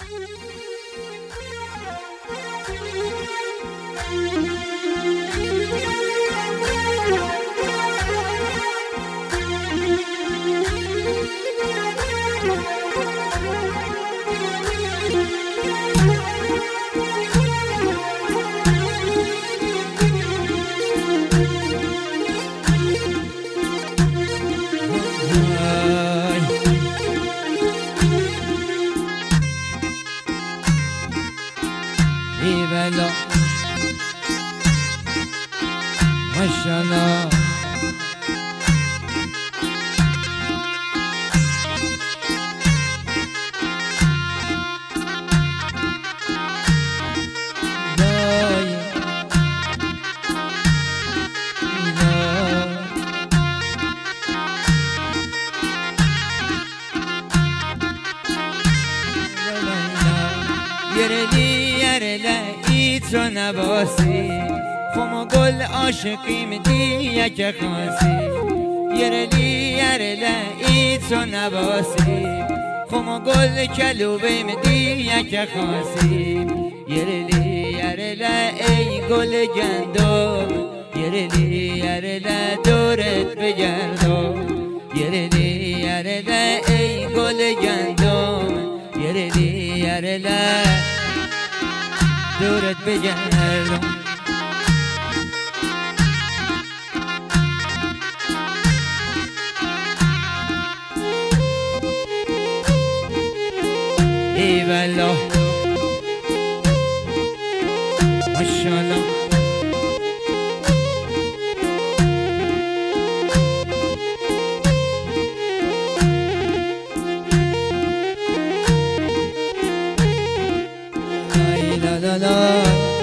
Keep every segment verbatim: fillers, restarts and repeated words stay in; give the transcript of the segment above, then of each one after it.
بلا ماشاءالله دای یرلی یرلی تو نباسی خم گل عاشقیم دیگه که خاصی یرلی یرلی تو نباسی خم گل کلوبیم دیگه که خاصی یرلی یرلی ای گل گندم یرلی یرلی دورت بگردم یرلی یرلی ای گل گندم یرلی یرلی دورت بگردم ای والا ماشاءالله لا لا لا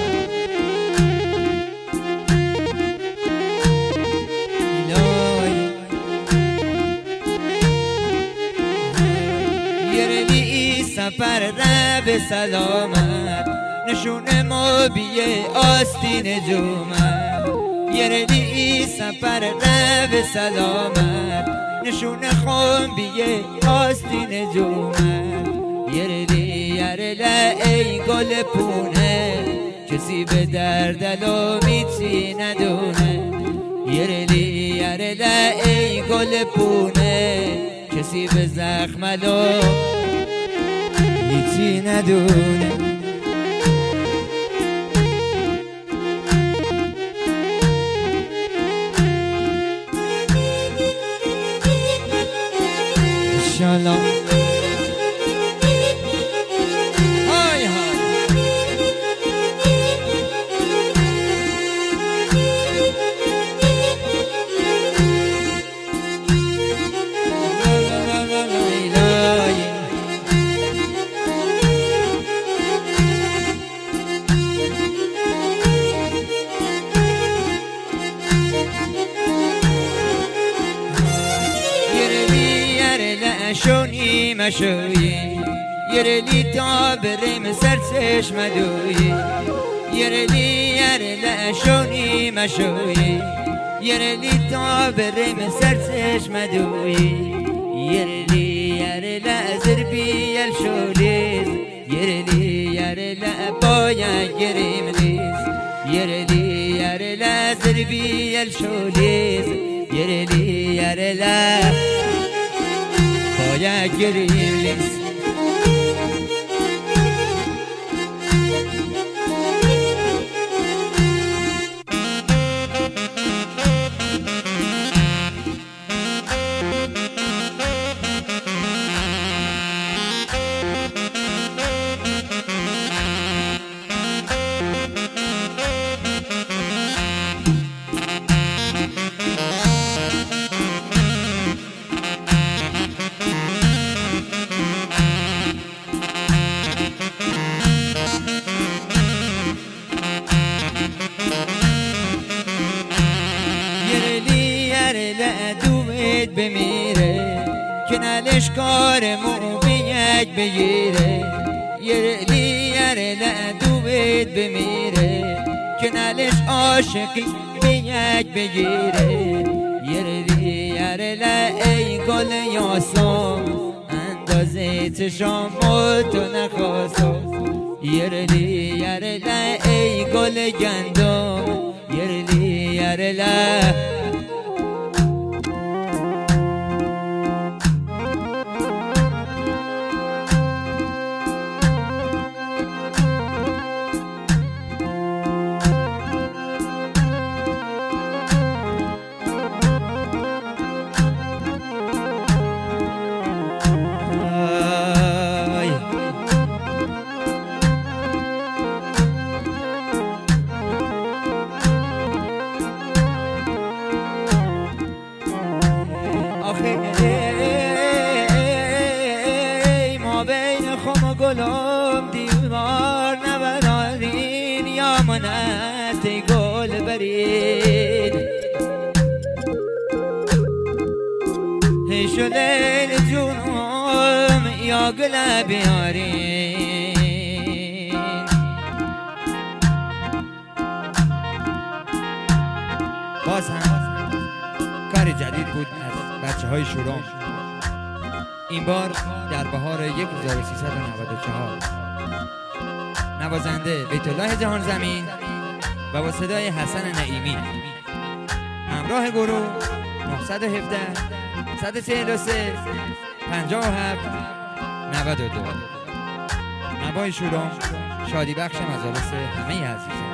یرلی سفر ره به سلامت نشون ما بیه آستین جومت یرلی سفر ره به سلامت نشون خون بیه آستین جومت یرلی یرلی ای گل پونه کسی به دردلو میچی ندونه یرلی یرلی ای گل پونه کسی به زخملو میچی ندونه انشالله شونی مشوی یرلی تا بریم سر چشم دوی یرلی یرلی شونی مشوی یرلی تا بریم سر چشم دوی یرلی یرلی زربی الشولیز یرلی یرلی باید گریم لیز یرلی یرلی زربی الشولیز یرلی یرلی باید گریم لیز بمیره که نلش کارمو بیک بگیره یرلی یرلی دوید بمیره که نلش عاشقی بیک بگیره یرلی یرلی ای گل یاسم بازی چشام تو نخواستو یرلی یرله ای گل گندم یرلی یرله ای ما بین خم و گلم دیوار نبرارین یا منت گل برید ای شلیل جونم یا گل بیارین باز هم کار جدید بود از بچه های شورام این بار در بهار هزار و سیصد و نود و چهار نوازنده بیت الله جهان زمین و با صدای حسن نعیمی همراه گروه نهصد و هفده صد و چهل و سه پنجاه و هفت نود و دو نوای شورام شادی بخش مجالس همه عزیزان.